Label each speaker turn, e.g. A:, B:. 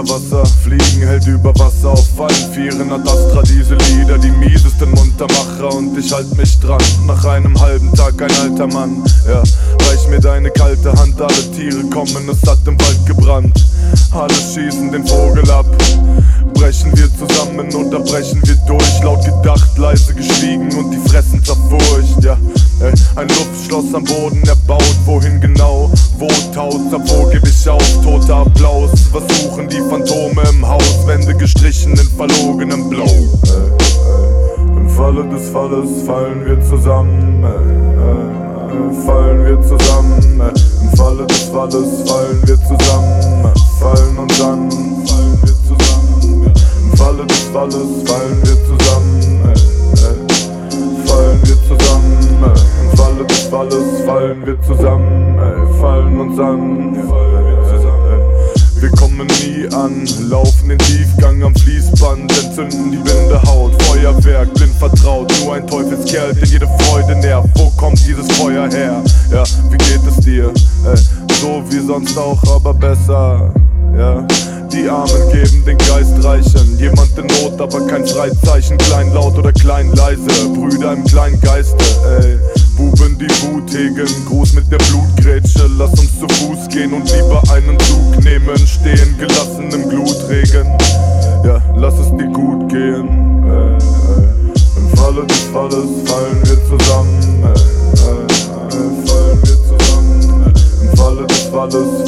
A: Wasser, Fliegen hält über Wasser auf Fallen. Vieren hat Astra diese Lieder, die miesesten Muntermacher. Und ich halt mich dran, nach einem halben Tag ein alter Mann. Ja, reich mir deine kalte Hand, alle Tiere kommen, es hat im Wald gebrannt. Alle schießen den Vogel ab. Brechen wir zusammen oder brechen wir durch? Laut gedacht, leise geschwiegen und die Fressen zerfurcht. Ja, ein Luftschloss am Boden erbaut. Wohin genau? Wo Tauzer, wo geb ich auf? Toter Applaus. Was suchen die Phantome im Haus? Wände gestrichen in verlogenem Blau. Im Falle des Falles fallen wir zusammen. Fallen wir zusammen. Im Falle des Falles fallen wir zusammen. Fallen und dann fallen wir zusammen. Im Falle des Falles fallen wir zusammen. Fallen wir zusammen. Im Falle des Falles fallen wir zusammen. Fallen uns an. Wir kommen nie an, laufen den Tiefgang am Fließband, entzünden die blinde Haut. Feuerwerk, blind vertraut, nur ein Teufelskerl, der jede Freude nährt. Wo kommt dieses Feuer her? Ja, wie geht es dir? So wie sonst auch, aber besser. Ja, die Armen geben den Geist reichen. Jemand in Not, aber kein Freizeichen. Klein laut oder klein leise, Brüder im kleinen Geiste. Buben, die Wut hegen, Gruß mit der Blutgrätsche. Lass uns zu Fuß gehen und lieber einen Zug nehmen. Stehen gelassen im Glutregen. Ja, lass es dir gut gehen. Im Falle des Falles fallen wir zusammen. Fallen wir zusammen. Im Falle des Falles